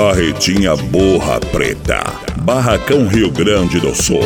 Carretinha Borra Preta, Barracão, Rio Grande do Sul.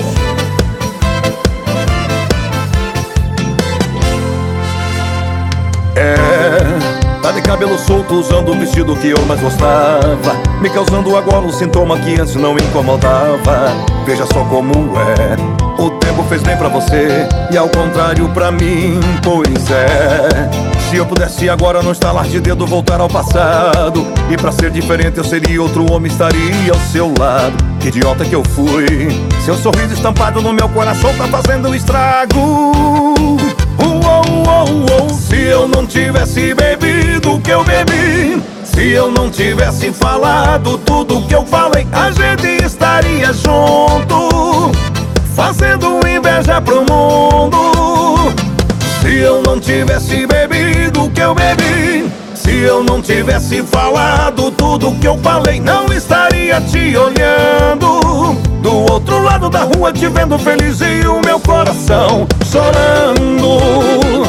Tá de cabelo solto, usando o vestido que eu mais gostava, me causando agora um sintoma que antes não incomodava. Veja só como é, o tempo fez bem pra você e ao contrário pra mim, pois é. Se eu pudesse agora não estalar de dedo, voltar ao passado, e pra ser diferente eu seria outro homem, estaria ao seu lado. Que idiota que eu fui, seu sorriso estampado no meu coração tá fazendo estrago. Se eu não tivesse bebido o que eu bebi, se eu não tivesse falado tudo que eu falei, a gente estaria junto, fazendo inveja pro mundo. Se eu não tivesse bebido o que eu bebi, se eu não tivesse falado tudo que eu falei, não estaria te olhando do outro lado da rua, te vendo feliz e o meu coração chorando.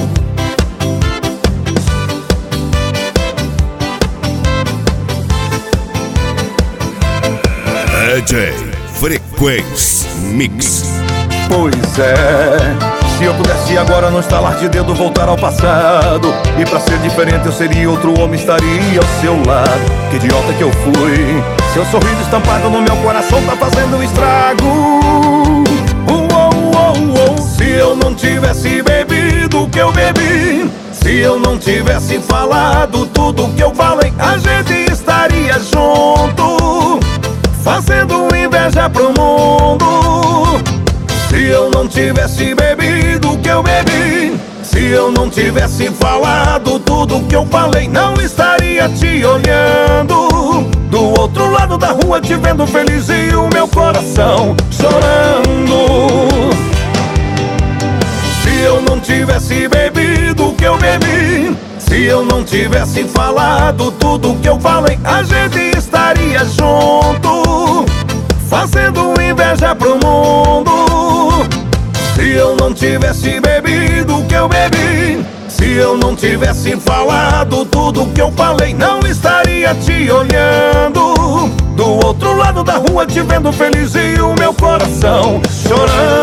DJ Frequência Mix. Pois é, se eu pudesse agora não estalar de dedo, voltar ao passado, e pra ser diferente eu seria outro homem, estaria ao seu lado. Que idiota que eu fui, seu sorriso estampado no meu coração tá fazendo estrago. Se eu não tivesse bebido o que eu bebi, se eu não tivesse falado tudo que eu falei, a gente estaria junto, fazendo inveja pro mundo. Se eu não tivesse bebido o que eu bebi, se eu não tivesse falado tudo que eu falei, não estaria te olhando do outro lado da rua, te vendo feliz e o meu coração chorando. Se eu não tivesse bebido o que eu bebi, se eu não tivesse falado tudo que eu falei, a gente estaria junto, fazendo inveja pro mundo. Se eu não tivesse bebido o que eu bebi, se eu não tivesse falado tudo que eu falei, não estaria te olhando do outro lado da rua, te vendo feliz e o meu coração chorando.